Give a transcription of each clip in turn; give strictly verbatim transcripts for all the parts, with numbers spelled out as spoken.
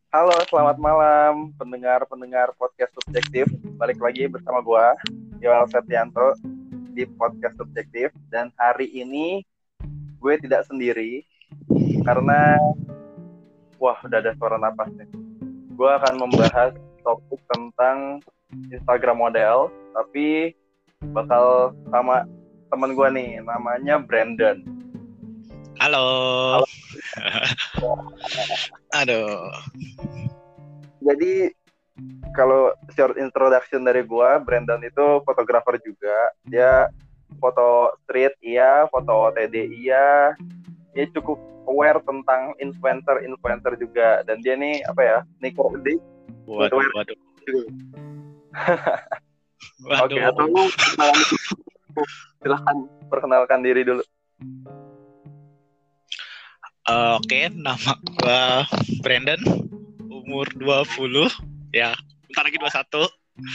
Halo, selamat malam pendengar-pendengar podcast Subjektif. Balik lagi bersama gua, Yoel Septianto di podcast Subjektif. Dan hari ini gue tidak sendiri karena wah udah ada suara napas nih. Gue akan membahas topik tentang Instagram model, tapi bakal sama temen gue nih, namanya Brandon. Halo. Halo. Aduh. Jadi kalau short introduction dari gua, Brandon itu fotografer juga. Dia foto street iya, foto O T D iya. Dia cukup aware tentang influencer-influencer juga. Dan dia nih apa ya, Nico di Waduh, waduh. Oke, atau lu silahkan perkenalkan diri dulu. Uh, Oke, okay, nama gua Brandon, umur dua puluh, ya, bentar lagi dua puluh satu.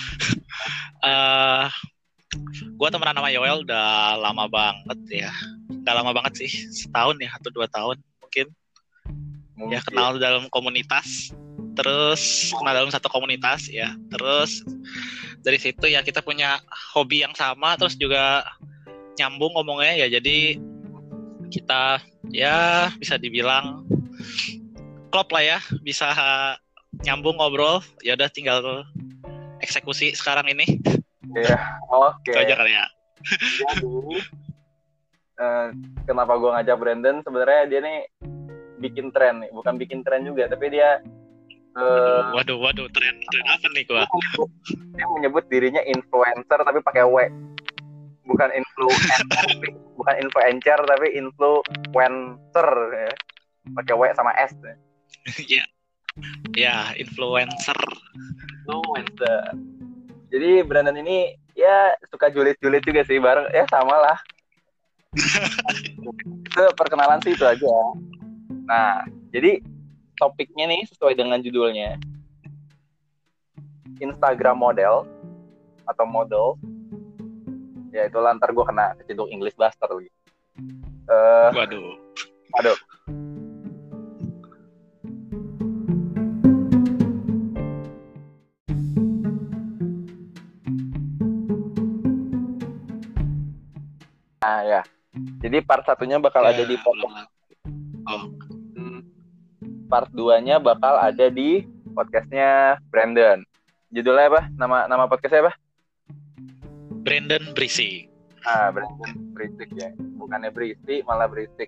uh, gua temenan sama Yoel udah lama banget ya. Udah lama banget sih, setahun ya atau dua tahun mungkin. mungkin. Ya kenal dalam komunitas, terus kenal dalam satu komunitas ya. Terus dari situ ya kita punya hobi yang sama, terus juga nyambung ngomongnya ya. Jadi kita ya bisa dibilang klop lah ya, bisa nyambung ngobrol. Ya udah tinggal eksekusi sekarang ini. Iya, oke. Okay. Itu aja kali ya. Jadi uh, kenapa gue ngajak Brandon? Sebenarnya dia nih bikin tren nih, bukan bikin tren juga, tapi dia uh, waduh, waduh, tren tren apa nih gua? Dia menyebut dirinya influencer tapi pakai W. Bukan influencer, bukan influencer tapi influencer ya. Pakai W sama S ya. Iya. Ya, influencer. Influencer. Jadi Brandon ini ya suka julid-julid juga sih, bareng ya sama lah. Itu perkenalan sih itu aja. Nah, jadi topiknya nih sesuai dengan judulnya, Instagram model atau model. Ya itulah, ntar gue kena keciduk English Buster lagi. Uh, waduh. Waduh. Nah ya, jadi part satunya bakal ya, ada di podcast. Oh. Part duanya bakal ada di podcastnya Brandon. Judulnya apa? Nama nama podcastnya apa? Brandon Berisik. Ah, Brandon Berisik ya. Bukannya berisik, malah berisik.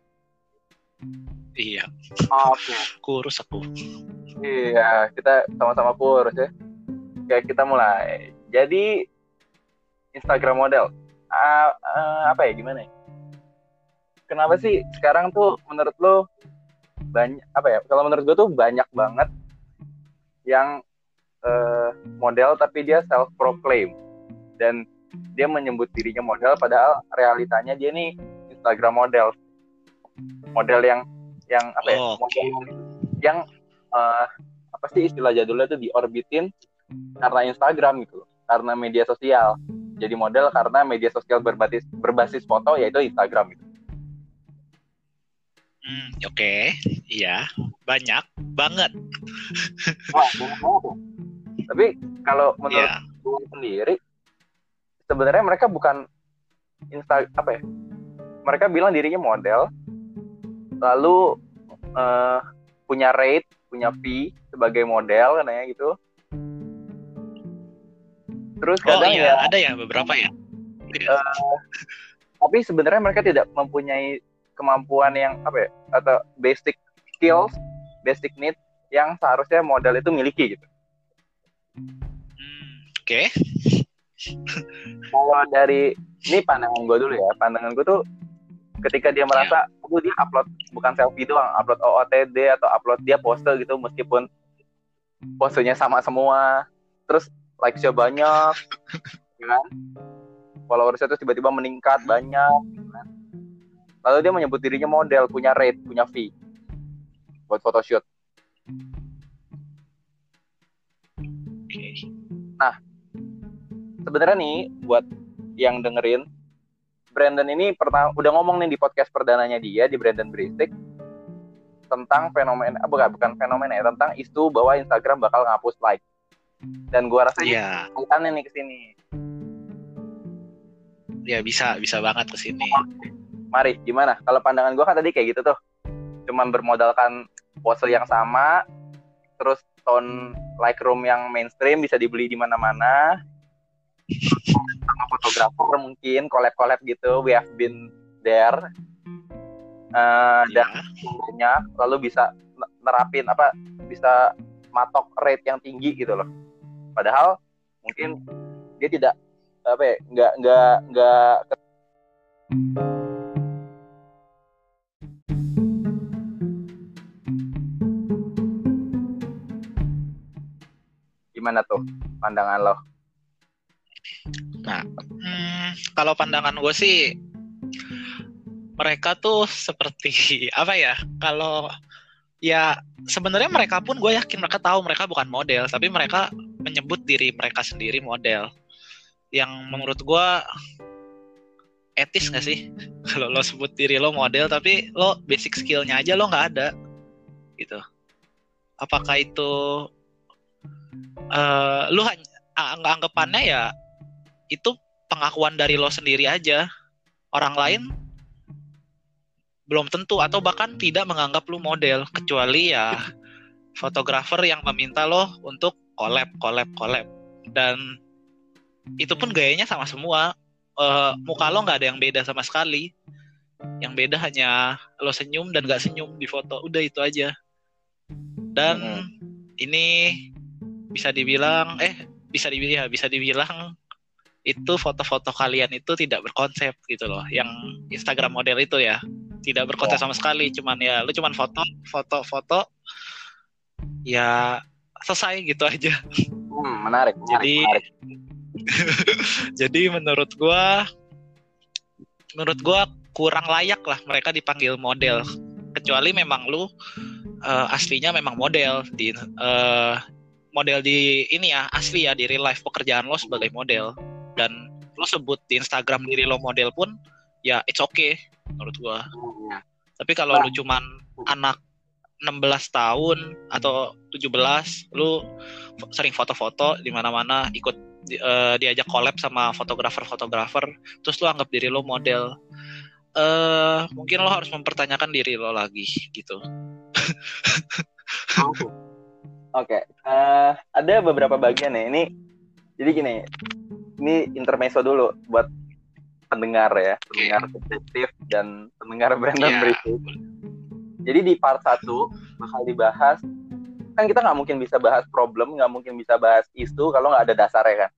Iya. Oh, oke. Okay. Kurus aku. Iya, kita sama-sama kurus ya. Kayak kita mulai. Jadi Instagram model. Uh, uh, apa ya, gimana ya? Kenapa sih sekarang tuh menurut lo banyak apa ya? Kalau menurut gue tuh banyak banget yang uh, model tapi dia self proclaim. Dan dia menyebut dirinya model padahal realitanya dia nih Instagram model. Model yang yang apa ya? Oh, model okay. yang uh, apa sih istilah jadulnya tuh diorbitin karena Instagram gitu, karena media sosial. Jadi model karena media sosial berbasis berbasis foto, yaitu Instagram gitu. Hmm, oke, okay. Iya, banyak banget. Wah, banyak banget. Tapi kalau menurut yeah. gue sendiri, sebenarnya mereka bukan Insta apa ya? Mereka bilang dirinya model, lalu uh, punya rate, punya fee sebagai model, katanya gitu. Terus kadang oh, iya, ya ada ya beberapa ya. Uh, tapi sebenarnya mereka tidak mempunyai kemampuan yang apa ya, atau basic skills, basic need yang seharusnya model itu miliki gitu. Hmm, Oke. Okay. Kalau dari ini pandangan gue dulu ya, pandangan gue tuh ketika dia merasa, yeah. oh dia upload bukan selfie doang, upload O O T D atau upload dia pose gitu, meskipun posenya sama semua, terus likes-nya banyak, kan? Followersnya tuh tiba-tiba meningkat banyak, kan? Lalu dia menyebut dirinya model, punya rate, punya fee buat photoshoot. Okay. Nah, sebenarnya nih buat yang dengerin, Brandon ini pernah udah ngomong nih di podcast perdananya dia di Brandon Berisik tentang fenomena, bukan bukan fenomena ya, tentang isu bahwa Instagram bakal ngapus like. Dan gua rasa Iya. ini kaitannya nih ke sini. Ya bisa, bisa banget ke sini. Mari, gimana? Kalau pandangan gua kan tadi kayak gitu tuh. Cuman bermodalkan pose yang sama, terus tone Lightroom yang mainstream bisa dibeli di mana-mana. Sama fotografer mungkin collab-collab gitu, we have been there. Uh, Ya. Dan banyak, lalu bisa nerapin apa, bisa matok rate yang tinggi gitu loh. Padahal mungkin dia tidak apa ya, nggak nggak nggak gimana tuh pandangan lo? Nah, hmm, kalau pandangan gue sih, mereka tuh seperti apa ya? Kalau ya sebenarnya mereka pun gue yakin mereka tahu mereka bukan model, tapi mereka menyebut diri mereka sendiri model. Yang menurut gue etis nggak sih? Kalau lo sebut diri lo model, tapi lo basic skillnya aja lo nggak ada, gitu. Apakah itu uh, lo hanya anggapannya ya itu pengakuan dari lo sendiri aja, orang lain belum tentu atau bahkan tidak menganggap lo model, kecuali ya fotografer yang meminta lo untuk collab, collab, collab, dan itu pun gayanya sama semua. Uh, muka lo nggak ada yang beda sama sekali, yang beda hanya lo senyum dan nggak senyum di foto, udah itu aja. Dan mm-hmm. ini bisa dibilang eh bisa dibilang bisa dibilang itu foto-foto kalian itu tidak berkonsep gitu loh, yang Instagram model itu ya tidak berkonsep sama sekali, cuman ya lu cuman foto foto foto ya selesai gitu aja. hmm, menarik, menarik jadi menarik. Jadi menurut gua menurut gua kurang layak lah mereka dipanggil model, kecuali memang lu uh, aslinya memang model di uh, model di ini ya, asli ya, di real life pekerjaan lo sebagai model, dan lo sebut di Instagram diri lo model pun ya it's okay menurut gua. Hmm. Tapi kalau nah. lu cuman anak enam belas tahun atau tujuh belas, lu sering foto-foto di mana-mana, ikut di, uh, diajak collab sama fotografer-fotografer, terus lu anggap diri lo model, uh, mungkin lo harus mempertanyakan diri lo lagi gitu. Oke, okay. uh, ada beberapa bagian nih. Ini jadi gini, ini intermezzo dulu buat pendengar ya, pendengar sensitif dan pendengar Brandon yeah. Briefing. Jadi di part satu bakal dibahas, kan kita nggak mungkin bisa bahas problem, nggak mungkin bisa bahas isu kalau nggak ada dasarnya kan.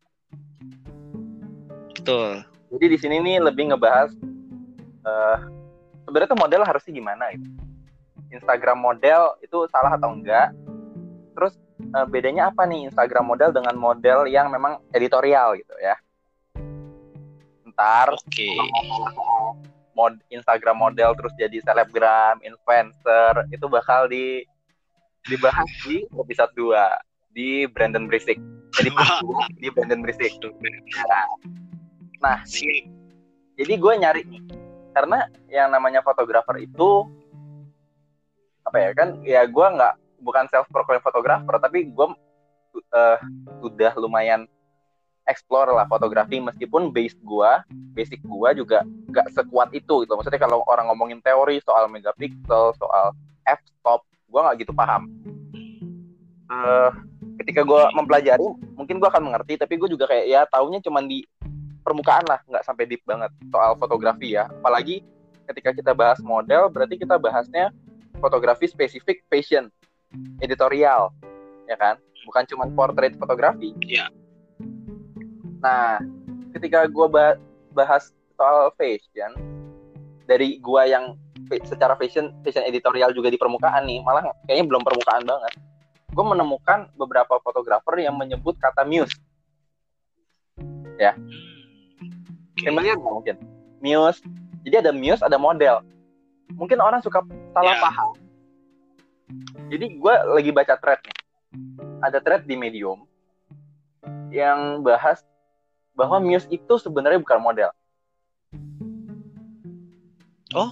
Betul. Jadi di sini nih lebih ngebahas uh, sebenarnya tuh model harusnya gimana gitu. Instagram model itu salah atau enggak? Terus uh, bedanya apa nih Instagram model dengan model yang memang editorial gitu ya? Ntar. Oke. Okay. Mod Instagram model terus jadi selebgram, influencer, itu bakal di dibahas di episode dua di Brandon Brisik. Jadi di Brandon Brisik. Nah, jadi gue nyari nih, karena yang namanya fotografer itu apa ya kan? Ya gue nggak bukan self proclaimed fotografer, tapi gue uh, sudah lumayan explore lah fotografi, meskipun base gua, basic gua juga gak sekuat itu gitu. Maksudnya kalau orang ngomongin teori soal megapiksel, soal f-stop, gua gak gitu paham. Uh, ketika gua mempelajari, mungkin gua akan mengerti, tapi gua juga kayak ya taunya cuman di permukaan lah, gak sampai deep banget soal fotografi ya. Apalagi ketika kita bahas model, berarti kita bahasnya fotografi spesifik fashion, editorial, ya kan? Bukan cuman portrait fotografi. Iya. Yeah. Nah, ketika gue bahas soal fashion, dari gue yang secara fashion, fashion editorial juga di permukaan nih, malah kayaknya belum permukaan banget. Gue menemukan beberapa fotografer yang menyebut kata muse. Ya. Familiar nggak mungkin? Muse. Jadi ada muse, ada model. Mungkin orang suka salah yeah. paham. Jadi gue lagi baca thread nih. Ada thread di Medium yang bahas bahwa muse itu sebenarnya bukan model. Oh,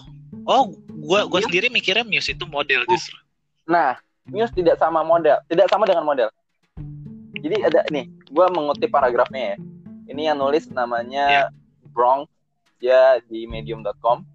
Oh, gua gua sendiri mikirnya Muse itu model justru. Nah, Muse tidak sama model, tidak sama dengan model. Jadi ada nih, gua mengutip paragrafnya ya. Ini yang nulis namanya yeah. Bronx, dia di medium dot com.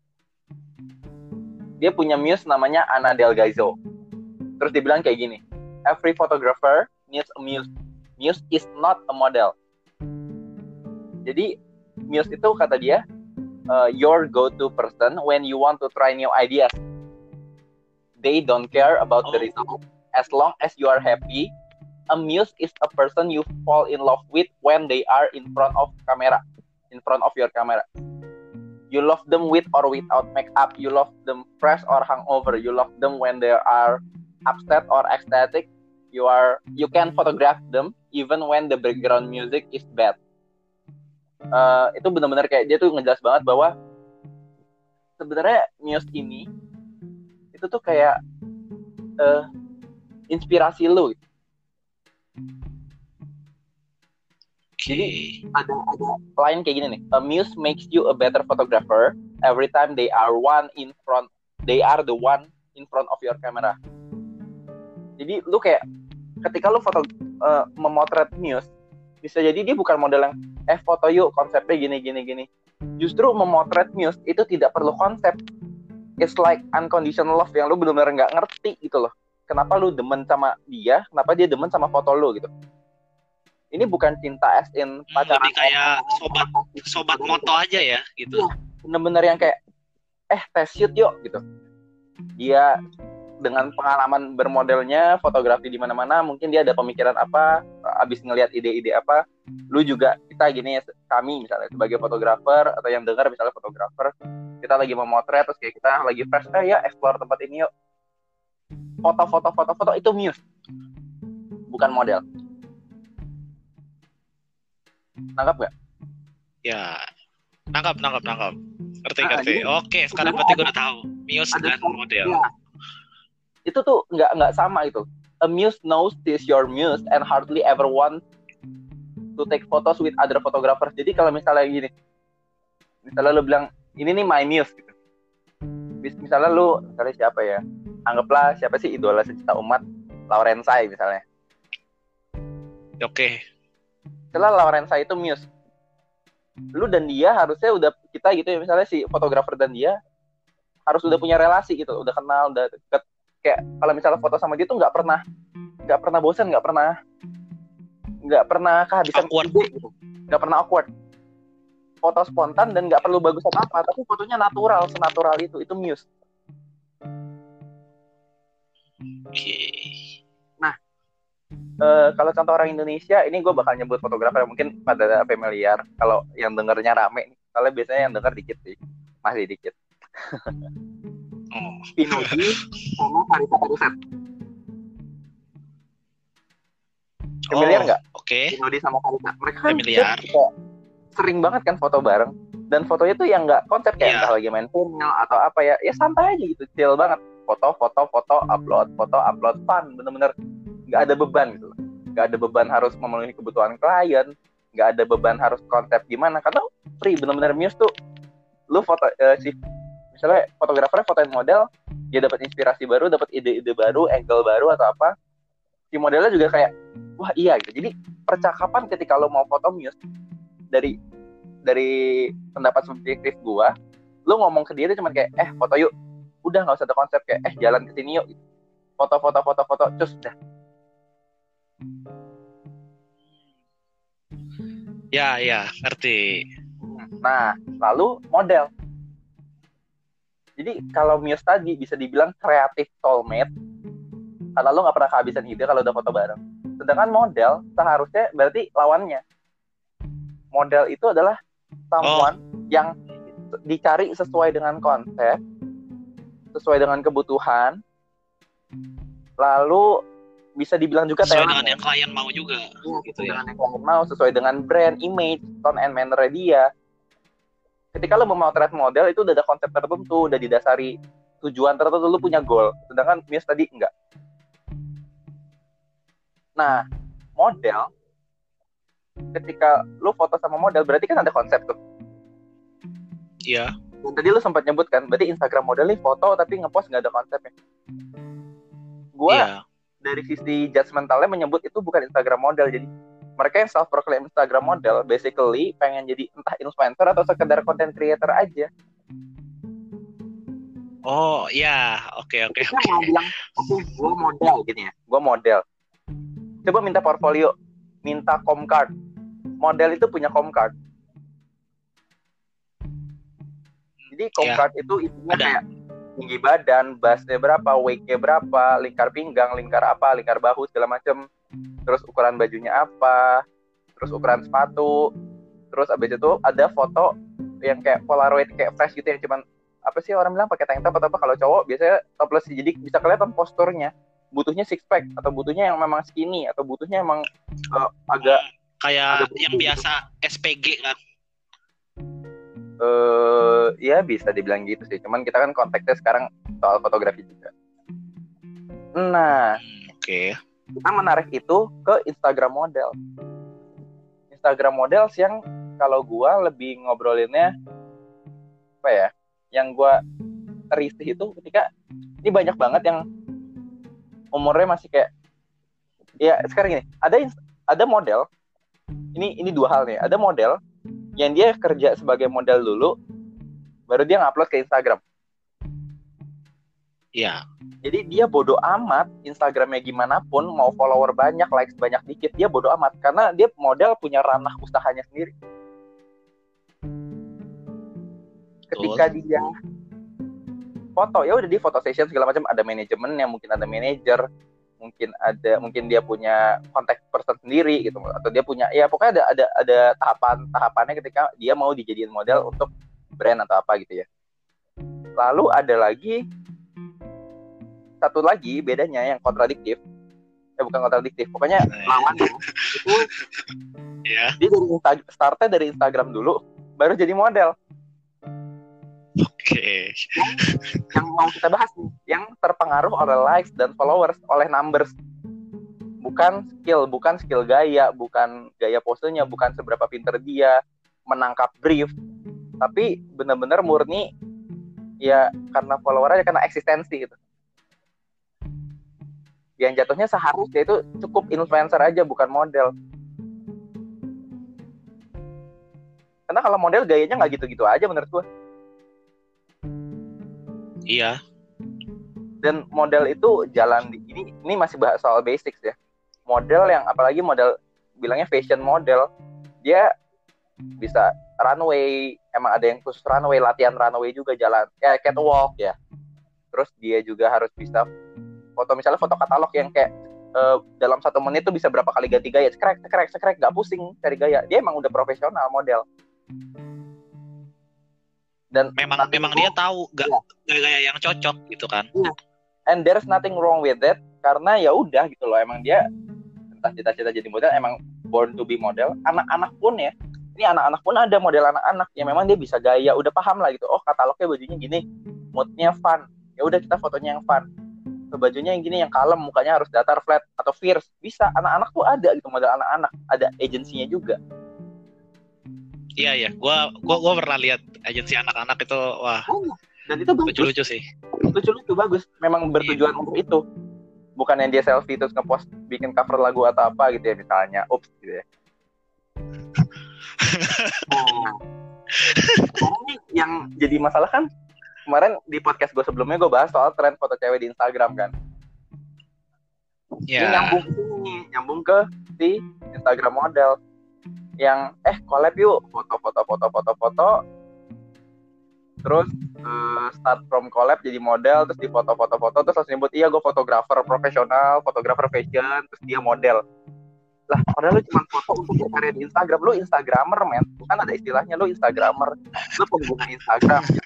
Dia punya Muse namanya Ana Delgado. Terus dia bilang kayak gini, every photographer needs a muse. Muse is not a model. Jadi Muse itu kata dia, uh, your go-to person when you want to try new ideas. They don't care about oh. the result. As long as you are happy, a muse is a person you fall in love with when they are in front of camera, in front of your camera. You love them with or without makeup. You love them fresh or hungover. You love them when they are upset or ecstatic. You are you can photograph them even when the background music is bad. Uh, itu benar-benar kayak dia tuh ngejelas banget bahwa sebenarnya Muse ini itu tuh kayak uh, inspirasi lu. Jadi ada ada line kayak gini nih. A muse makes you a better photographer every time they are one in front. They are the one in front of your camera. Jadi lu kayak ketika lu foto uh, memotret Muse, bisa jadi dia bukan model yang eh foto yuk konsepnya gini gini gini. Justru memotret Muse itu tidak perlu konsep. It's like unconditional love yang lu benar-benar nggak ngerti gitu loh. Kenapa lu demen sama dia? Kenapa dia demen sama foto lu gitu? Ini bukan cinta as in pacaran. Lebih kayak sobat sobat moto aja ya gitu. Ya, bener-bener yang kayak eh tes shoot yuk gitu. Dia dengan pengalaman bermodelnya fotografi di mana-mana, mungkin dia ada pemikiran apa, abis ngelihat ide-ide apa. Lu juga kita gini kami misalnya sebagai fotografer atau yang dengar misalnya fotografer, kita lagi memotret terus kayak kita lagi fresh eh ya explore tempat ini yuk. Foto-foto foto-foto itu Muse. Bukan model. Nangkap gak? Ya, nangkap, nangkap, nangkap. Ngerti, nah, ngerti. Oke, sekarang berarti gue udah tahu. Muse dan model. Ya. Itu tuh nggak nggak sama itu. A muse knows this your muse and hardly ever want to take photos with other photographers. Jadi kalau misalnya gini, misalnya lu bilang ini nih my muse gitu. Misalnya lu, misalnya siapa ya? Anggaplah siapa sih idola sejuta umat, Laurensai misalnya. Oke. Okay. Misalnya Laurensai itu muse. Lu dan dia harusnya udah kita gitu ya, misalnya si fotografer dan dia harus udah punya relasi gitu, udah kenal, udah deket. Kayak kalau misalnya foto sama dia tuh nggak pernah nggak pernah bosan, nggak pernah nggak pernah kehabisan ide gitu, nggak pernah awkward. Foto spontan dan nggak perlu bagus apa, tapi fotonya natural, senatural itu itu Muse. Oke. Okay. Nah, uh, kalau contoh orang Indonesia, ini gue bakal nyebut fotografer mungkin pada familiar. Kalau yang dengernya rame, kalau biasanya yang denger dikit sih, masih dikit. Oh. Pinodi sama Parisa Paruset. Familiar nggak? Oh, oke. Okay. Pinodi sama Parisa. Mereka kan familiar. Sering banget kan foto bareng. Dan fotonya tuh yang nggak konsep kayak yeah. entah lagi main punyal atau apa ya. Ya santai aja gitu, chill banget. Foto, foto, foto, upload, foto, upload, fun. Bener-bener nggak ada beban gitu. Nggak ada beban harus memenuhi kebutuhan klien. Nggak ada beban harus konsep gimana. Karena free, bener-bener Muse tuh. Lu foto uh, si misalnya fotografernya fotoin model, dia dapat inspirasi baru, dapat ide-ide baru, angle baru atau apa. Si modelnya juga kayak, wah iya gitu. Jadi percakapan ketika lo mau foto Muse dari dari pendapat subjektif gua, lo ngomong ke dia itu cuma kayak, eh foto yuk, udah nggak usah ada konsep kayak, eh jalan ke sini yuk, foto foto foto foto, cus dah. Ya ya ngerti. Nah lalu model. Jadi kalau Muse tadi bisa dibilang kreatif soulmate, karena lo nggak pernah kehabisan ide kalau udah foto bareng. Sedangkan model seharusnya berarti lawannya. Model itu adalah someone oh. yang dicari sesuai dengan konsep, sesuai dengan kebutuhan, lalu bisa dibilang juga sesuai dengan yang klien mau juga. Ya, gitu ya. Dengan yang klien mau, sesuai dengan brand, image, tone and manner dia. Ketika lo memotret model itu udah ada konsep tertentu, udah didasari tujuan tertentu, lo punya goal. Sedangkan Muse tadi enggak. Nah, model ketika lo foto sama model berarti kan ada konsep tuh. Iya. Dan tadi lu sempat nyebut kan, berarti Instagram model nih foto tapi ngepost nggak ada konsepnya. Gua Iya. dari sisi judgmentalnya menyebut itu bukan Instagram model. Jadi mereka yang self proclaim Instagram model basically pengen jadi entah influencer atau sekedar content creator aja. Oh iya, oke oke Kita oke. mau bilang, oke, gue model gini ya, gue model. Coba minta portfolio, minta comcard. Model itu punya comcard. Jadi comcard yeah. itu isinya Ada. kayak tinggi badan, bassnya berapa, weight-nya berapa, lingkar pinggang, lingkar apa, lingkar bahu segala macam. Terus ukuran bajunya apa, terus ukuran sepatu. Terus abis itu ada foto yang kayak Polaroid kayak fresh gitu yang cuman apa sih orang bilang pakai tank top atau apa. Kalau cowok biasanya topless, jadi bisa kelihatan posturnya. Butuhnya six pack atau butuhnya yang memang skinny atau butuhnya emang uh, agak kayak agak yang biasa S P G kan. Eh uh, ya bisa dibilang gitu sih. Cuman kita kan konteksnya sekarang soal fotografi juga. Nah, hmm, oke. Okay. Kita menarik itu ke Instagram model. Instagram model yang kalau gua lebih ngobrolinnya apa ya? Yang gua risih itu ketika ini banyak banget yang umurnya masih kayak ya sekarang gini, ada ada model. Ini ini dua hal nih. Ada model yang dia kerja sebagai model dulu, baru dia ngupload ke Instagram. Iya. Jadi dia bodoh amat Instagramnya gimana pun, mau follower banyak, likes banyak dikit, dia bodoh amat karena dia model punya ranah usahanya sendiri. Ketika Betul. dia foto, ya udah di foto session segala macam, ada manajemennya, mungkin ada manajer, mungkin ada mungkin dia punya contact person sendiri gitu, atau dia punya ya pokoknya ada ada ada tahapan tahapannya ketika dia mau dijadiin model untuk brand atau apa gitu ya. Lalu ada lagi satu lagi bedanya yang kontradiktif, eh bukan kontradiktif, pokoknya lawannya itu yeah. Dia dari Insta- startnya dari Instagram dulu, baru jadi model. Oke. Okay. Yang, yang mau kita bahas nih, yang terpengaruh oleh likes dan followers, oleh numbers, bukan skill, bukan skill gaya, bukan gaya posenya, bukan seberapa pinter dia menangkap brief, tapi benar-benar murni ya karena followernya, karena eksistensi gitu. Yang jatuhnya seharusnya itu cukup influencer aja, bukan model. Karena kalau model gayanya nggak gitu-gitu aja menurut gue. Iya. Dan model itu jalan di ini ini masih bahas soal basics ya. Model yang apalagi model bilangnya fashion model, dia bisa runway, emang ada yang khusus runway, latihan runway juga, jalan ya catwalk ya. Terus dia juga harus bisa foto, misalnya foto katalog yang kayak uh, dalam satu menit tuh bisa berapa kali ganti gaya, sekrek sekrek sekrek, nggak pusing cari gaya. Dia emang udah profesional model. Dan memang memang dia tahu gak ya. Gaya-gaya yang cocok gitu kan. Yeah. And there's nothing wrong with that, karena ya udah gitu loh, emang dia entah cita-cita jadi model, emang born to be model. Anak-anak pun ya, ini anak-anak pun ada model anak-anak yang memang dia bisa gaya, udah paham lah gitu. Oh katalognya bajunya gini, moodnya fun, ya udah kita fotonya yang fun. Bajunya yang gini, yang kalem, mukanya harus datar, flat atau fierce, bisa. Anak-anak tuh ada gitu model anak-anak, ada agensinya juga. Iya iya, gua gua gua pernah lihat agensi anak-anak itu, wah. Oh, dan itu bagus. Lucu-lucu sih. Lucu-lucu bagus. Memang bertujuan iya. untuk itu. Bukan yang dia selfie terus ngepost bikin cover lagu atau apa gitu ya, misalnya. Ups gitu ya. Nah, ini yang jadi masalah kan, kemarin di podcast gue sebelumnya gue bahas soal tren foto cewek di Instagram kan. Yeah. Ini nyambung ke sini, nyambung ke si Instagram model. Yang eh collab yuk, foto-foto-foto-foto-foto, terus uh, start from collab jadi model, terus di foto-foto-foto, terus langsung nyebut iya gue fotografer profesional, fotografer fashion, terus dia model. Lah padahal lu cuma foto untuk karya di Instagram, lu Instagramer men, kan ada istilahnya lu Instagramer, lu pengguna Instagram gitu.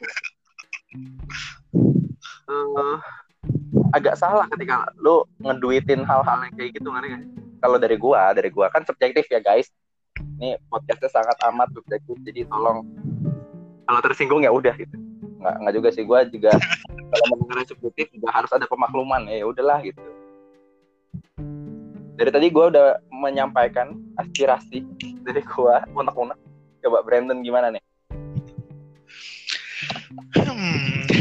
Uh, agak salah ketika lu ngeduitin hal-hal yang kayak gitu, ngerti gak? Kalau dari gua, dari gua kan subjektif ya guys. Ini podcastnya sangat amat subjektif, jadi tolong kalau tersinggung ya udah gitu. Nggak nggak juga sih, gue juga kalau mendengar subjektif juga harus ada pemakluman, ya udahlah gitu. Dari tadi gue udah menyampaikan aspirasi dari gue, unek-unek. Coba Brandon gimana nih? Hmm.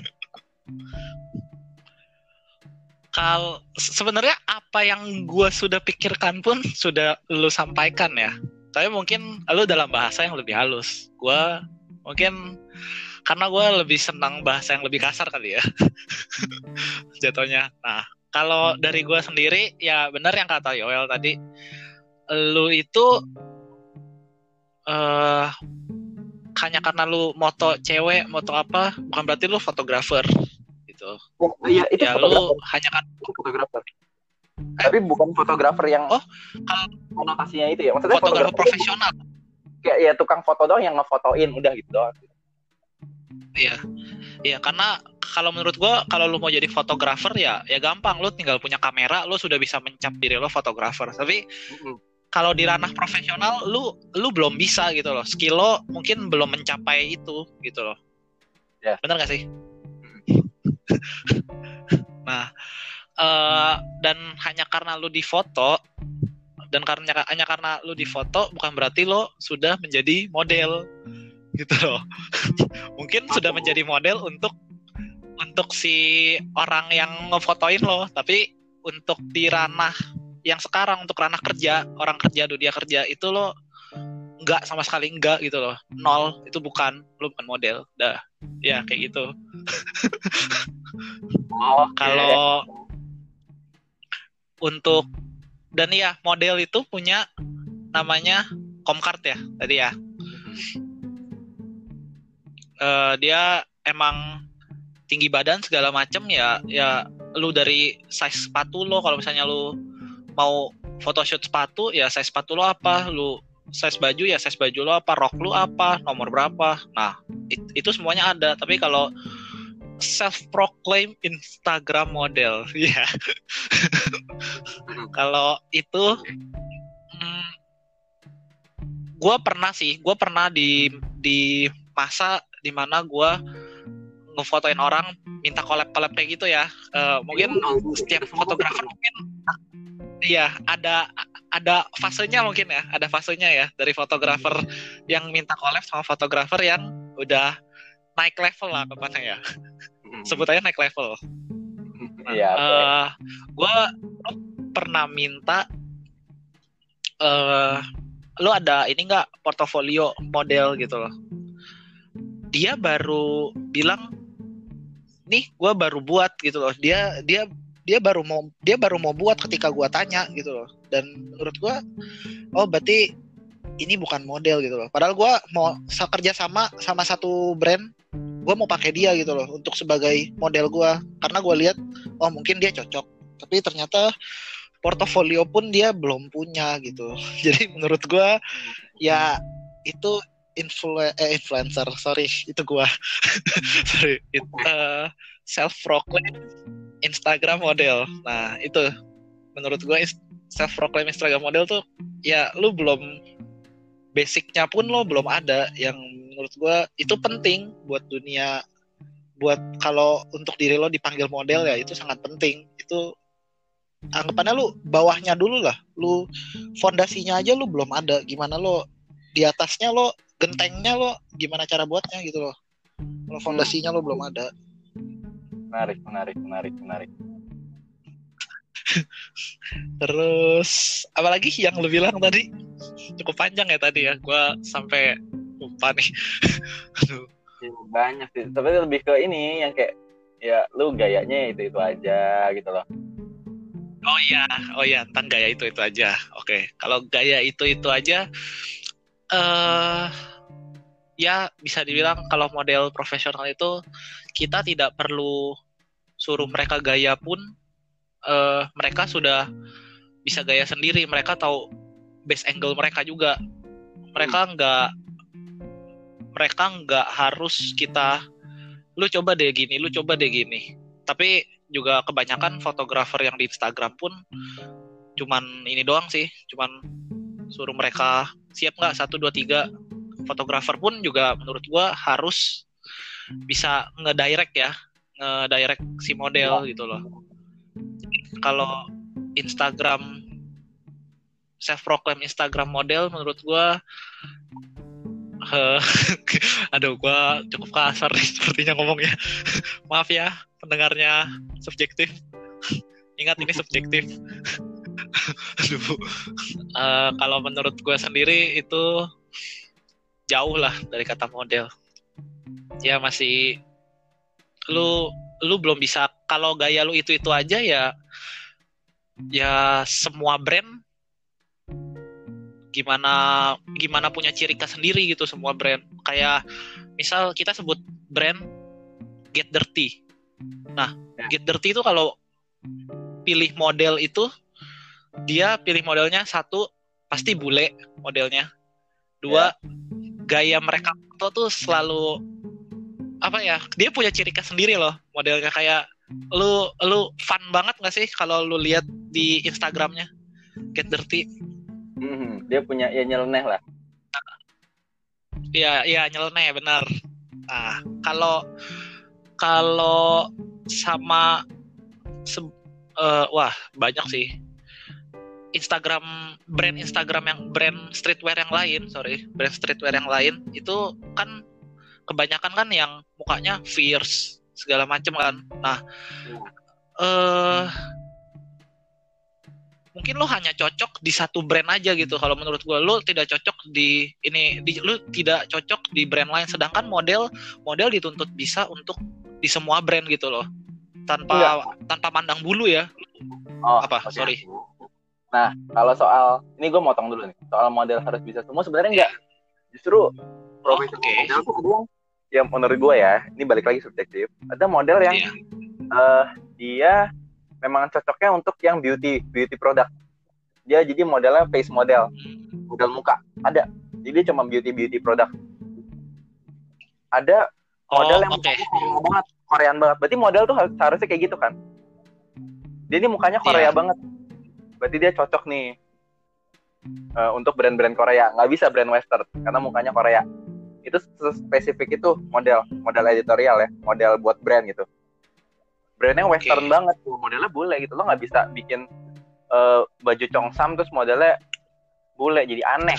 Kalau sebenarnya apa yang gue sudah pikirkan pun sudah lu sampaikan ya. Tapi mungkin lu dalam bahasa yang lebih halus. Gue mungkin karena gue lebih senang bahasa yang lebih kasar kali ya. Jatuhnya. Nah, kalau dari gue sendiri ya benar yang kata Yoel tadi. Lu itu uh, hanya karena lu moto cewek, moto apa, bukan berarti lu fotografer gitu. Oh, iya, itu ya fotografer. Lu hanya kan fotografer. Eh? Tapi bukan fotografer yang oh, kalau konotasinya itu ya. Maksudnya fotografer fotografer profesional. Kayak ya tukang foto doang yang ngefotoin udah gitu doang. Iya. Iya, karena kalau menurut gua kalau lu mau jadi fotografer ya ya gampang, lu tinggal punya kamera, lu sudah bisa mencap diri lu fotografer. Tapi mm-hmm. kalau di ranah profesional lu lu belum bisa gitu loh. Skill lo mungkin belum mencapai itu gitu loh. Ya. Benar gak sih? Nah, uh, dan hanya karena lu difoto dan karena hanya karena lu difoto bukan berarti lo sudah menjadi model gitu loh. Mungkin sudah menjadi model untuk untuk si orang yang ngefotoin lo, tapi untuk di ranah yang sekarang, untuk ranah kerja, orang kerja, dunia kerja itu lo enggak, sama sekali enggak gitu loh. Nol, itu bukan, lo bukan model. Dah, ya kayak gitu. Oh, kalau untuk dan ya model itu punya namanya Comcard ya tadi ya. Uh, dia emang tinggi badan segala macem ya, ya lu dari size sepatu lo, kalau misalnya lu mau photoshoot sepatu ya size sepatu lo apa, lu size baju ya size baju lo apa, rok lu apa, nomor berapa. Nah it, itu semuanya ada. Tapi kalau self proclaim Instagram model ya kalau itu hmm, gue pernah sih gue pernah di di masa dimana gue ngefotoin orang minta collab-collab kayak gitu ya. Uh, mungkin setiap fotografer mungkin iya ada ada fasenya mungkin ya, ada fasenya ya dari fotografer yang minta collab sama fotografer yang udah naik level lah kemana ya. Sebutannya naik level. Iya. Uh, gue pernah minta uh, lu ada ini nggak portofolio model gitu loh. Dia baru bilang nih gue baru buat gitu loh. Dia dia dia baru mau dia baru mau buat ketika gue tanya gitu loh. Dan menurut gue oh berarti ini bukan model gitu loh. Padahal gue mau kerja sama sama satu brand, gue mau pakai dia gitu loh untuk sebagai model gue karena gue lihat oh mungkin dia cocok. Tapi ternyata portofolio pun dia belum punya gitu. Jadi menurut gue ya itu influ- eh, influencer sorry itu gue sorry it, uh, self proclaim Instagram model. Nah itu menurut gue self proclaim Instagram model tuh ya lu belum basicnya pun lo belum ada, yang menurut gue itu penting buat dunia, buat kalau untuk diri lo dipanggil model ya itu sangat penting. Itu anggapannya lu bawahnya dulu lah, lu fondasinya aja lu belum ada, gimana lo di atasnya lo gentengnya lo gimana cara buatnya gitu loh. Kalau fondasinya lo belum ada. Menarik, menarik, menarik, menarik. Terus apalagi yang lu bilang tadi? Cukup panjang ya tadi ya, gue sampai lupa nih. Aduh. Banyak sih, tapi lebih ke ini yang kayak ya lu gayanya itu itu aja gitu loh. Oh iya, oh iya tentang gaya itu itu aja. Oke, kalau gaya itu itu aja, eh uh, ya bisa dibilang kalau model profesional itu kita tidak perlu suruh mereka gaya pun, uh, mereka sudah bisa gaya sendiri. Mereka tahu base angle mereka juga. Mereka nggak mereka nggak harus kita lu coba deh gini, lu coba deh gini. Tapi juga kebanyakan fotografer yang di Instagram pun cuman ini doang sih, cuman suruh mereka siap nggak satu dua tiga. Fotografer pun juga menurut gua harus bisa ngedirect ya, ngedirect si model gitu loh. Kalau Instagram self proclaim Instagram model menurut gue Uh, aduh, gua cukup kasar nih sepertinya ngomongnya. Maaf ya, pendengarnya subjektif. Ingat ini subjektif. Aduh. Uh, kalau menurut gua sendiri itu jauh lah dari kata model. Ya masih lu lu belum bisa, kalau gaya lu itu itu aja ya ya semua brand gimana gimana punya ciri khas sendiri gitu. Semua brand kayak misal kita sebut brand Get Dirty. Nah, Get Dirty itu kalau pilih model itu dia pilih modelnya satu pasti bule modelnya. Dua, yeah. Gaya mereka itu tuh selalu apa ya? Dia punya ciri khas sendiri loh modelnya. Kayak lu lu fun banget nggak sih kalau lu lihat di Instagramnya Get Dirty? Mm-hmm. Dia punya ya nyeleneh lah. Iya, iya nyeleneh benar. Nah, kalau kalau sama se, uh, wah banyak sih. Instagram brand Instagram yang brand streetwear yang lain, sorry, brand streetwear yang lain itu kan kebanyakan kan yang mukanya fierce segala macam kan. Nah, eh uh, mungkin lo hanya cocok di satu brand aja gitu. Kalau menurut gue lo tidak cocok di ini, di, lo tidak cocok di brand lain. Sedangkan model model dituntut bisa untuk di semua brand gitu loh, tanpa Enggak. tanpa pandang bulu ya. Oh, apa? Okay. Sorry. Nah, kalau soal ini gue motong dulu nih. Soal model harus bisa semua sebenarnya enggak. Justru profesional oh, okay. model tuh ada yang menurut gue ya, ini balik lagi subjektif. Ada model yang yeah. uh, dia memang cocoknya untuk yang beauty beauty product. Dia jadi modelnya face model, model muka. Ada. Jadi cuma beauty beauty product. Ada model oh, yang okay. Korean banget, Korean banget. Berarti model tuh harusnya kayak gitu kan? Dia ini mukanya Korea yeah. banget. Berarti dia cocok nih uh, untuk brand-brand Korea. Nggak bisa brand Western karena mukanya Korea. Itu spesifik itu model, model editorial ya, model buat brand gitu. Brandnya Western okay. banget, modelnya bule gitu. Lo nggak bisa bikin uh, baju Cheongsam terus modelnya bule, jadi aneh.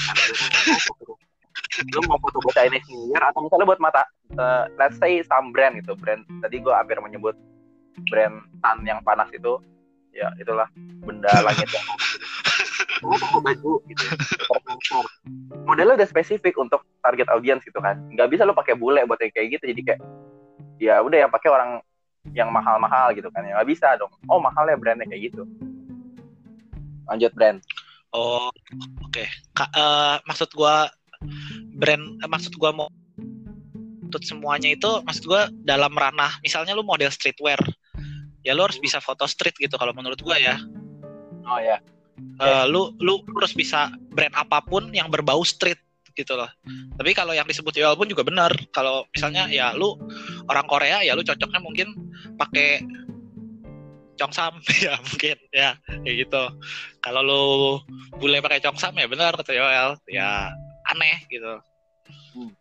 Lo mau foto buat Chinese New Year atau misalnya buat mata, uh, let's say some brand gitu, brand. Tadi gue hampir menyebut brand tan yang panas itu. Ya itulah benda langit yang lu pakai baju gitu modelnya udah spesifik untuk target audience gitu kan, nggak bisa lo pakai bule buat kayak gitu. Jadi kayak ya udah yang pakai orang yang mahal-mahal gitu kan, ya nggak bisa dong. Oh mahalnya brandnya kayak gitu. Lanjut brand. Oh oke okay. uh, maksud gua brand uh, maksud gua mau untuk semuanya itu maksud gua dalam ranah misalnya lu model streetwear ya lo harus bisa foto street gitu kalau menurut gua ya. Oh ya. Uh, lu lu harus bisa brand apapun yang berbau street gitu loh. Tapi kalau yang disebut Yoel pun juga benar. Kalau misalnya ya lu orang Korea ya lu cocoknya mungkin pakai Cheongsam ya mungkin ya kayak gitu. Kalau lu bule pakai Cheongsam ya benar kata Yoel ya aneh gitu. Hmm.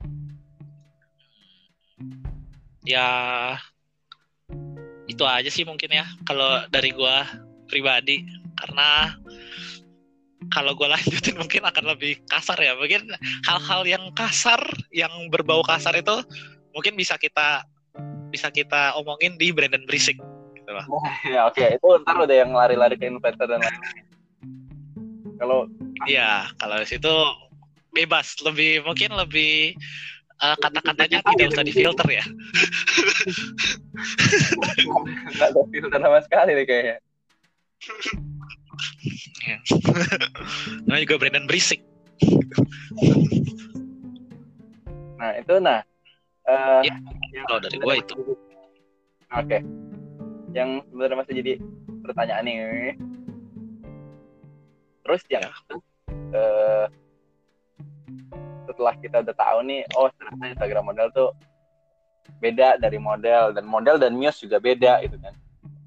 Ya itu aja sih mungkin ya kalau dari gue pribadi, karena kalau gue lanjutin mungkin akan lebih kasar ya. Mungkin hal-hal yang kasar yang berbau kasar itu mungkin bisa kita bisa kita omongin di Brandon Berisik gitu loh. Ya oke okay. Itu ntar udah yang lari-lari ke influencer dan lain-lain. Kalau iya kalau di situ bebas, lebih mungkin lebih Uh, kata-katanya tidak usah difilter ya. Nggak ada filter sama sekali nih kayaknya. Namanya juga Brandon Berisik. Nah itu nah. Uh, ya, kalau dari gue itu. Oke. Okay. Yang sebenarnya masih jadi pertanyaan nih. Terus yang ya. uh, setelah kita udah tahu nih, oh ternyata Instagram model tuh beda dari model, dan model dan muse juga beda gitu kan.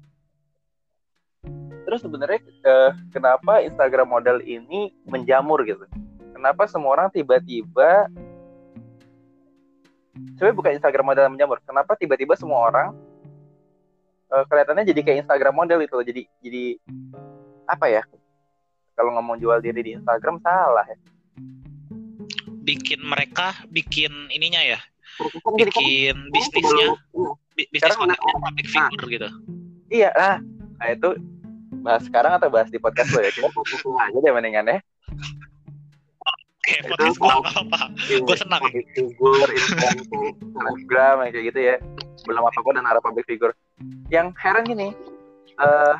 Terus sebenarnya eh, kenapa Instagram model ini menjamur gitu? Kenapa semua orang tiba-tiba sebenarnya bukan Instagram model yang menjamur, kenapa tiba-tiba semua orang eh, kelihatannya jadi kayak Instagram model itu loh. Jadi jadi apa ya? Kalau ngomong jual diri di Instagram salah ya. bikin mereka bikin ininya ya, Kan gini, kan, bikin kan bisnisnya, sebelum- bi- bisnis Sekarang kontennya public figure gitu. Iya, nah, nah itu bahas sekarang atau bahas di podcast lo ya? Kita podcast lo aja deh mendingan ya. Kayak Itu podcast gue kalau- nggak apa-apa, gue senang. public figure, influencer, Instagram kayak gitu ya. Belum apa-apa dan arah public figure. Yang heran gini, eh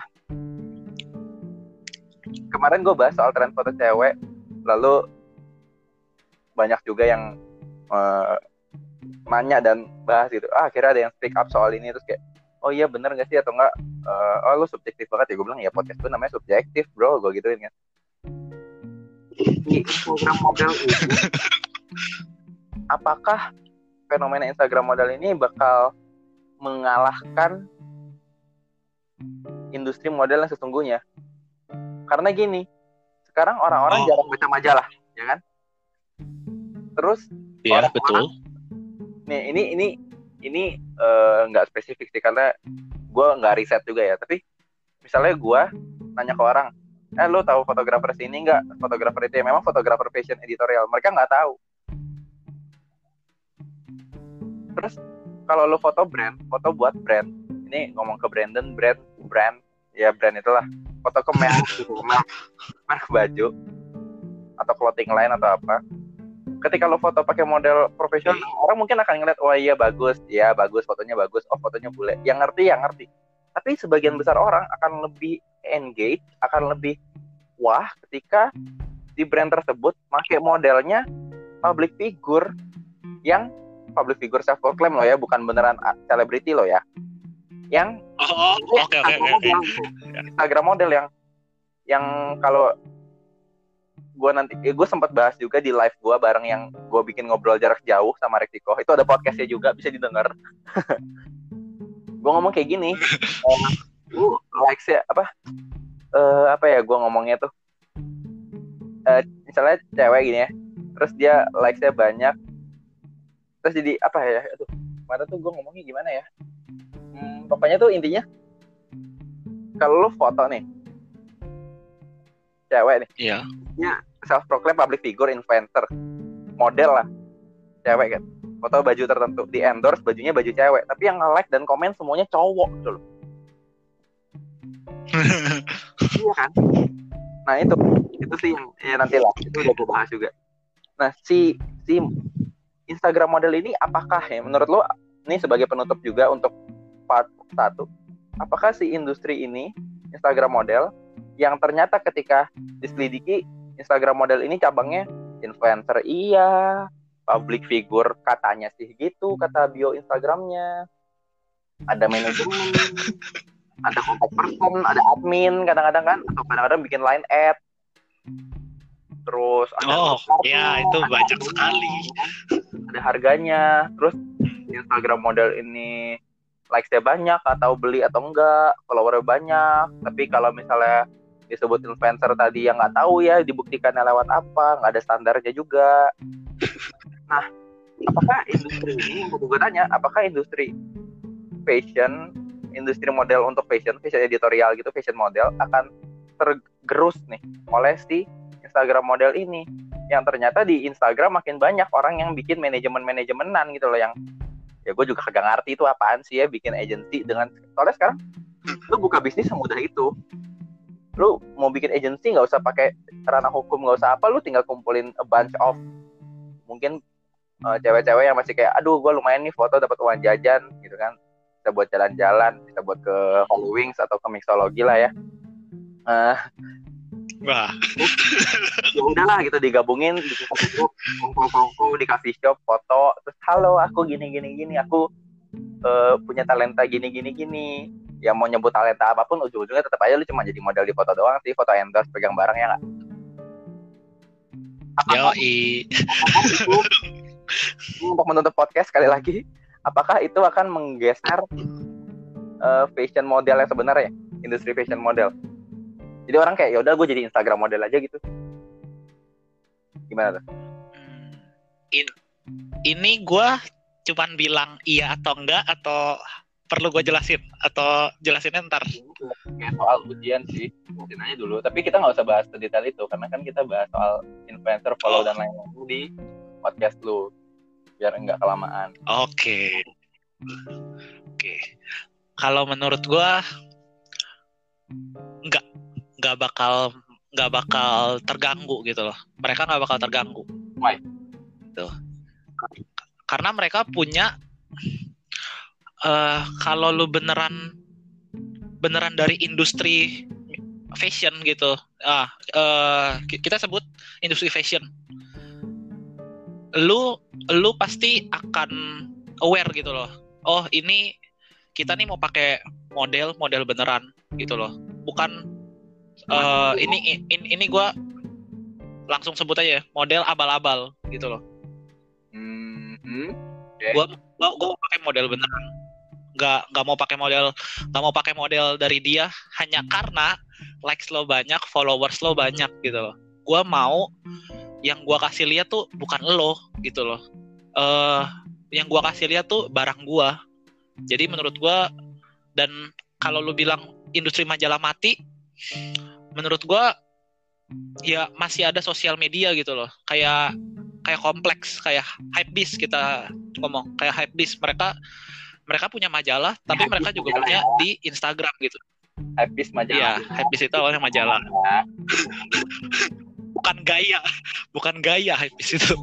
kemarin gue bahas soal tren foto cewek, lalu banyak juga yang eh, nanya dan bahas gitu. Ah, akhirnya ada yang speak up soal ini, terus kayak, oh iya bener nggak sih atau enggak? Eh, oh lu subjektif banget ya. Gue bilang ya podcast itu namanya subjektif bro, gue gituin kan. Di Instagram model itu, apakah fenomena Instagram model ini bakal mengalahkan industri model yang sesungguhnya? Karena gini, sekarang orang-orang Oh. jarang baca majalah, ya kan? Terus Iya, orang-orang- betul. nih ini ini ini eh, nggak spesifik sih karena gue nggak riset juga ya. Tapi misalnya gue nanya ke orang, eh lo tahu fotografer sini nggak? Fotografer itu ya memang fotografer fashion editorial. Mereka nggak tahu. Terus kalau lo foto brand, foto buat brand, ini ngomong ke Brandon, brand, brand, ya brand itulah. Foto ke merek gitu, merek, merek baju atau clothing line atau apa. Ketika lo foto pakai model profesional, orang mungkin akan ngeliat, oh iya bagus, ya bagus, fotonya bagus, oh fotonya bule. Yang ngerti, yang ngerti. Tapi sebagian besar orang akan lebih engage, akan lebih wah ketika di brand tersebut pakai modelnya public figure yang public figure self proclaim lo ya, bukan beneran selebriti lo ya. Yang Oh, oke oke oke. oke. Instagram model yang yang kalau gue nanti, eh, gue sempat bahas juga di live gue bareng yang gue bikin ngobrol jarak jauh sama Rektiko. Itu ada podcastnya juga, bisa didengar. Gue ngomong kayak gini, uh, lu likes-nya apa? Uh, apa ya gue ngomongnya tuh? Uh, misalnya cewek gini ya, terus dia likes-nya banyak, terus jadi apa ya? Aduh, kemarin tuh gue ngomongnya gimana ya? Hmm, pokoknya tuh intinya, kalau lu foto nih, cewek nih. Iya. Self proclaim public figure, influencer, model lah, cewek kan, foto baju tertentu, di endorse bajunya baju cewek, tapi yang nge-like dan komen semuanya cowok gitu loh. Iya kan? Nah itu, itu sih yang ya nanti lah, itu udah gue bahas juga. Nah si si Instagram model ini apakah ya menurut lo, ini sebagai penutup juga untuk part satu, apakah si industri ini Instagram model yang ternyata ketika diselidiki Instagram model ini cabangnya influencer iya, public figure katanya sih gitu, kata bio Instagramnya, ada manajemen, ada contact person, ada admin kadang-kadang kan, atau kadang-kadang bikin line ad, terus ada Oh, kartu, ya itu ada banyak harganya, sekali. ada harganya, terus Instagram model ini likes-nya banyak atau beli atau enggak, follower-nya banyak, tapi kalau misalnya disebut influencer tadi yang nggak tahu ya dibuktikannya lewat apa, nggak ada standarnya juga. Nah, apakah industri ini, yang gue tanya, apakah industri fashion, industri model untuk fashion, fashion editorial gitu, fashion model akan tergerus nih oleh si Instagram model ini, yang ternyata di Instagram makin banyak orang yang bikin manajemen-manajemenan gitu loh, yang ya gue juga kagak ngerti itu apaan sih ya, bikin agency dengan, soalnya sekarang lu buka bisnis semudah itu. Lu mau bikin agency nggak usah pakai ranah hukum, nggak usah apa, lu tinggal kumpulin a bunch of mungkin uh, cewek-cewek yang masih kayak, aduh gue lumayan nih foto dapat uang jajan gitu kan, bisa buat jalan-jalan, bisa buat ke Holy Wings atau ke mixology lah ya. Uh, Wah. Ya udahlah gitu, digabungin di satu grup, kongko-kongko di coffee shop, foto, terus halo aku gini gini gini, aku uh, punya talenta gini gini gini. Ya mau nyebut talenta apapun, ujung-ujungnya tetap aja lu cuma jadi model di foto doang sih, foto endorse pegang barang ya nggak? Yoi. Untuk menutup podcast sekali lagi, apakah itu akan menggeser uh, fashion model yang sebenarnya, industri fashion model? Jadi orang kayak ya udah gue jadi Instagram model aja gitu. Gimana tuh? In, ini gue cuman bilang iya atau enggak, atau perlu gue jelasin, atau jelasinnya ntar? Kayak soal ujian sih, ujian aja dulu. Tapi kita nggak usah bahas detail itu, karena kan kita bahas soal influencer, follow, dan lain-lain di podcast lu biar enggak kelamaan. Oke. Oke. Kalau menurut gua nggak nggak bakal nggak bakal terganggu gitu loh. Mereka nggak bakal terganggu. Why? Tuh. Karena mereka punya uh, kalau lu beneran beneran dari industri fashion gitu. Ah, uh, kita sebut industri fashion. Lu lu pasti akan aware gitu loh. Oh, ini kita nih mau pakai model model beneran gitu loh. Bukan uh, ini ini, ini gue langsung sebut aja model abal-abal gitu loh. Mm-hmm. Okay. Gue gue gue mau pakai model beneran. Nggak nggak mau pakai model nggak mau pakai model dari dia hanya karena likes lo banyak, followers lo banyak gitu loh. Gue mau yang gue kasih lihat tuh bukan lo gitu loh. Uh, yang gue kasih lihat tuh barang gue. Jadi menurut gue, dan kalau lu bilang industri majalah mati, menurut gue ya masih ada sosial media gitu loh. Kayak kayak kompleks, kayak Hypebeast kita ngomong, kayak Hypebeast mereka mereka punya majalah, tapi mereka juga punya ya. Di Instagram gitu. Hypebeast majalah. Iya, Hypebeast itu awalnya majalah. Bukan gaya, bukan gaya Hypebeast itu.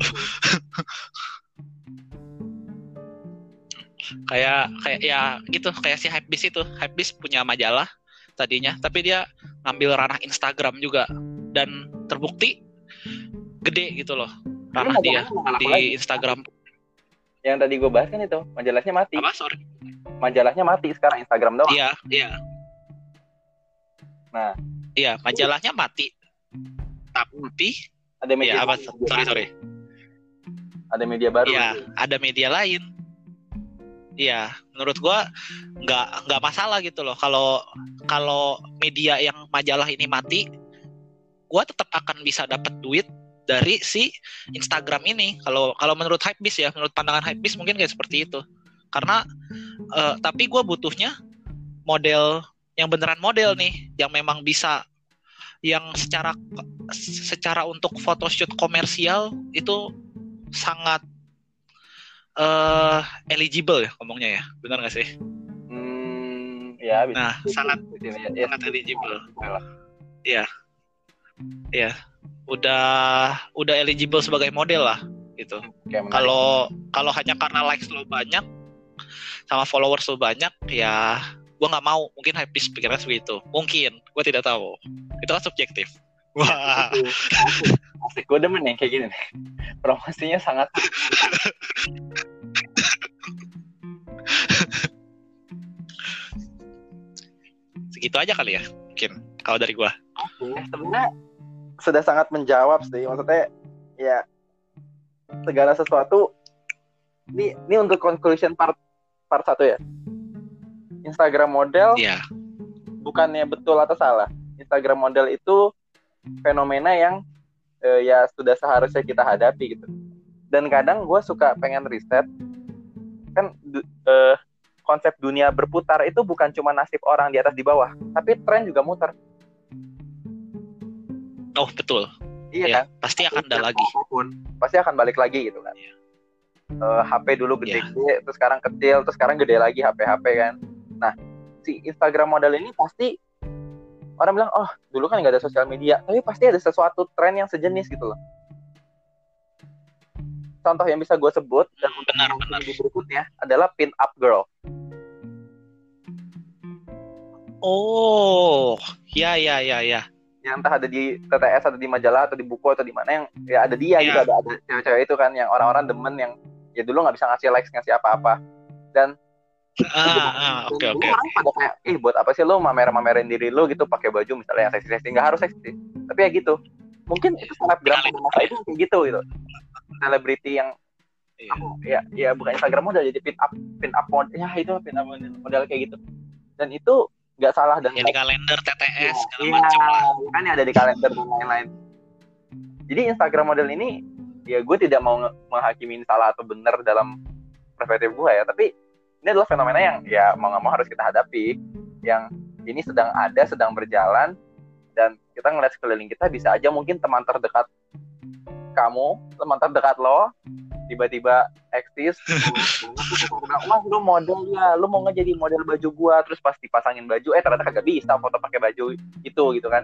kayak kayak ya gitu, kayak si Hypebeast itu. Hypebeast punya majalah tadinya, tapi dia ngambil ranah Instagram juga dan terbukti gede gitu loh ranah dia di lagi? Instagram. Yang tadi gue bahas kan itu majalahnya mati. Apa? Sorry. Majalahnya mati sekarang, Instagram doang. Iya, iya. Nah, iya, majalahnya mati. Tapi ada media. Ya, apa? Sorry, sorry. Ada media baru. Iya, ada media lain. Iya, menurut gua nggak nggak masalah gitu loh. Kalau kalau media yang majalah ini mati, gua tetap akan bisa dapat duit dari si Instagram ini. Kalau kalau menurut Hypebeast ya, menurut pandangan Hypebeast mungkin kayak seperti itu. Karena uh, tapi gua butuhnya model yang beneran model nih, yang memang bisa, yang secara secara untuk photoshoot komersial itu sangat Uh, eligible ya ngomongnya ya, benar nggak sih? Hmm, ya. Bisa. Nah, bisa. sangat ya, sangat eligible. Iya, iya, udah udah eligible sebagai model lah, gitu. Kalau kalau hanya karena likes lo banyak, sama followers lo banyak, ya, gue nggak mau. Mungkin Hypebeast pikirnya seperti itu. Mungkin, gue tidak tahu. Itu kan subjektif. Wah, asik, gue demen yang kayak gini nih. Promosinya sangat. Segitu aja kali ya, mungkin kalau dari gue. Oke, sebenarnya sudah sangat menjawab sih. Maksudnya ya segala sesuatu. Ini ini untuk conclusion part part satu ya. Instagram model. Iya. Bukannya betul atau salah. Instagram model itu fenomena yang uh, ya sudah seharusnya kita hadapi gitu. Dan kadang gue suka pengen riset kan du- uh, konsep dunia berputar itu bukan cuma nasib orang di atas di bawah, tapi tren juga muter. Oh betul. Iya ya, kan? Pasti akan ada lagi. Pasti akan balik lagi gitu kan. Ya. Uh, H P dulu gede-gede, ya. Terus sekarang kecil, terus sekarang gede lagi H P-H P kan. Nah, si Instagram model ini pasti orang bilang, oh dulu kan nggak ada sosial media, tapi pasti ada sesuatu tren yang sejenis gitu loh. Contoh yang bisa gue sebut dan benar-benar di berikutnya adalah pin up girl. Oh, ya ya ya ya. Yang entah ada di T T S atau di majalah atau di buku atau di mana yang ya ada dia ya. Gitu, ada ada cewek-cewek itu kan yang orang-orang demen yang ya dulu nggak bisa ngasih likes ngasih apa-apa dan ah oke oke. Orang pada kayak, ih buat apa sih lo mamer-mamerin diri lo gitu pakai baju misalnya yang seksi-seksi, nggak harus seksi, tapi ya gitu. Mungkin itu selebgram masa itu kayak gitu gitu. Selebriti yang iya. ya ya bukan Instagram model jadi pin up pin up model ya itu pin up model, model kayak gitu. Dan itu nggak salah dan yang di kalender T T S segala ya, macam lah. Kan yang ada di kalender dan lain-lain. Jadi Instagram model ini ya gue tidak mau menghakimi salah atau benar dalam perspektif gue ya, tapi ini adalah fenomena yang ya mau nggak mau harus kita hadapi, yang ini sedang ada, sedang berjalan, dan kita ngeliat sekeliling kita bisa aja mungkin teman terdekat kamu, teman terdekat lo, tiba-tiba eksis, wah lu model ya, lu mau nggak jadi model baju gua, terus pas dipasangin baju, eh ternyata kagak bisa foto pakai baju itu gitu kan.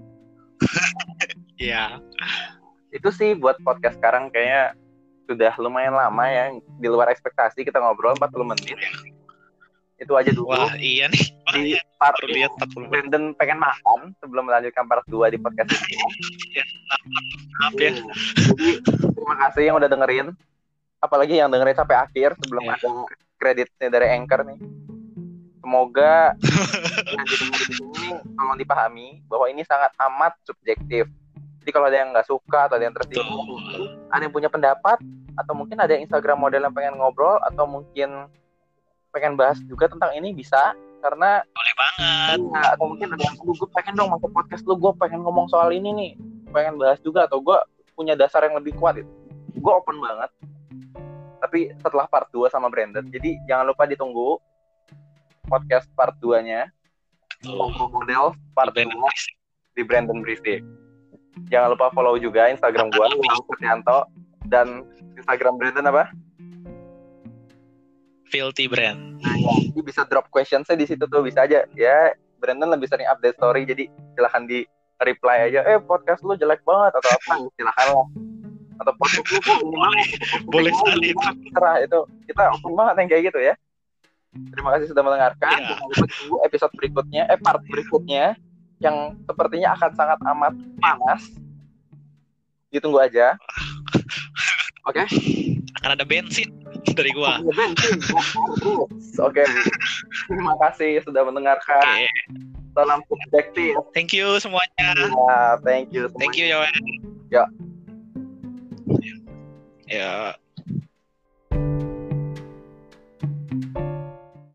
Iya. Itu sih buat podcast sekarang kayaknya sudah lumayan lama ya, di luar ekspektasi kita ngobrol empat puluh menit. Itu aja dulu. Wah iya nih. Di Iya, part baru lihat empat puluh menit. Brandon pengen makan sebelum melanjutkan part dua di podcast ini. Maaf ya. Jadi terima kasih yang udah dengerin. Apalagi yang dengerin sampai akhir sebelum Ya. ada kreditnya dari Anchor nih. Semoga yang didengar di sini tolong dipahami bahwa ini sangat amat subjektif. Jadi kalau ada yang nggak suka atau ada yang tersinggung, ada yang punya pendapat, atau mungkin ada yang Instagram model yang pengen ngobrol, atau mungkin pengen bahas juga tentang ini bisa, karena Boleh banget. ya, atau mungkin ada yang gue pengen dong masuk podcast lu, gue pengen ngomong soal ini nih, pengen bahas juga, atau gue punya dasar yang lebih kuat itu, gue open banget. Tapi setelah part dua sama Brandon, jadi jangan lupa ditunggu podcast part dua-nya Ngobrol Model part dua di Brandon Briefing. Jangan lupa follow juga Instagram gue Kurnianto, dan Instagram Brandon apa? Filthy Brand. Nah, ya, jadi bisa drop question saya di situ tuh, bisa aja ya. Brandon lebih sering update story, jadi silahkan di reply aja. Eh podcast lu jelek banget atau apa? Silahkan lah. Atau podcast lu kok ini banget. Boleh sekali itu. Terserah itu. Kita open banget yang kayak gitu ya. Terima kasih sudah mendengarkan. Ya. Jangan lupa tunggu episode berikutnya, eh part berikutnya yang sepertinya akan sangat amat panas. Ditunggu aja. Oke. Okay? Akan ada bensin dari gua. Oke. Terima kasih sudah mendengarkan. Oke. Salam subjektif. Thank you semuanya. Ya, thank you semuanya. Thank you Yowen. Ya. Ya.